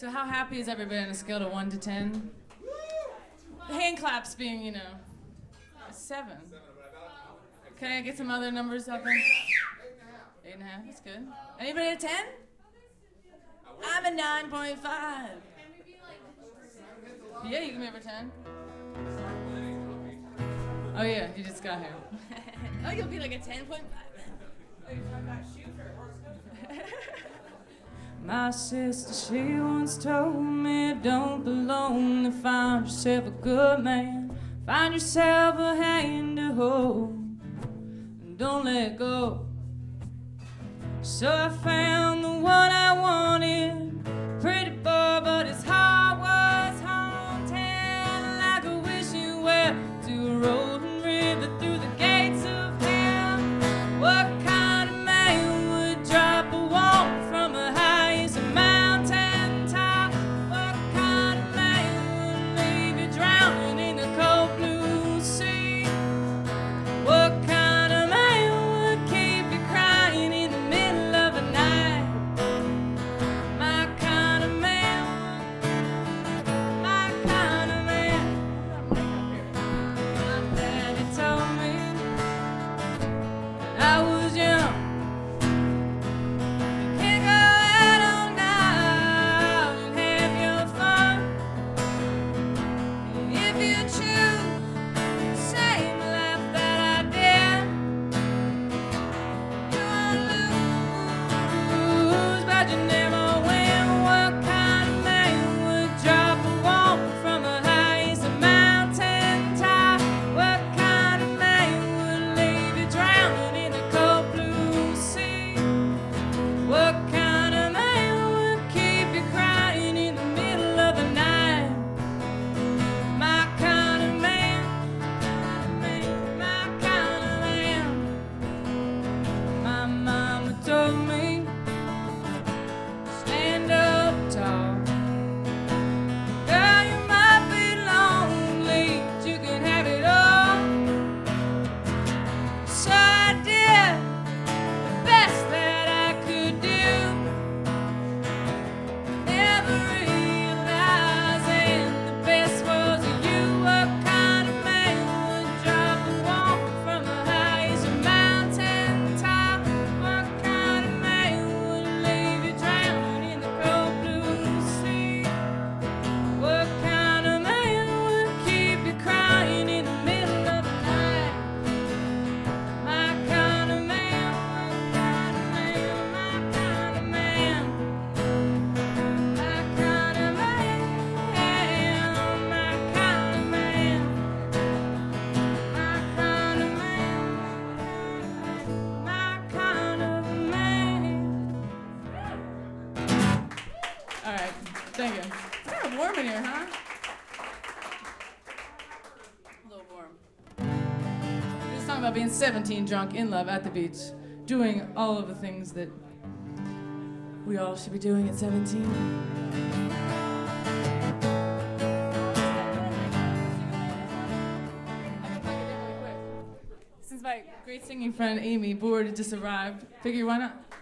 So how happy is everybody on a scale of 1 to 10? The hand claps being, you know, a 7. Can I get some other numbers up there? 8.5, that's good. Anybody at 10? I'm a 9.5. Yeah, you can be over 10. Oh yeah, you just got here. Oh, you'll be like a 10.5. My sister, she once told me, don't be lonely, find yourself a good man. Find yourself a hand to hold, and don't let go. So I found the one I wanted, pretty boy, but his heart was haunted, like a wishing well to a rolling river through the gates of hell. What kind of man would drop a wall from a high as a mountain top? What kind of man would leave you drowning in the cold blue sea? What kind of man would keep you crying in the middle of the night? My kind of man, my kind of man. My daddy told me when I was young, you can't go out all night and have your fun. And if you choose the same life that I did, you won't lose, but you never win. What kind of man would drop a wall from a high as a mountain top? What kind of man would leave you drowning in the cold blue sea? What kind of man would keep you crying in the middle of the night? My kind of man, my kind of man. My mama told me, stand up tall. Girl, you might be lonely, but you can have it all. So I did the best that I could do, never realizing the best was you. What kind of man would drop a wall from the highest mountain top? What kind of man would leave you drowning in the cold blue sea? What kind of man would keep you crying in the middle of the night? My kind of man, my kind of man, my kind of man, my kind of man, my kind of man, my kind of man. All right, thank you. It's kind of warm in here, huh? A little warm. We're just talking about being 17, drunk, in love, at the beach, doing all of the things that we all should be doing at 17. Since my great singing friend Amy Board just arrived, figure why not?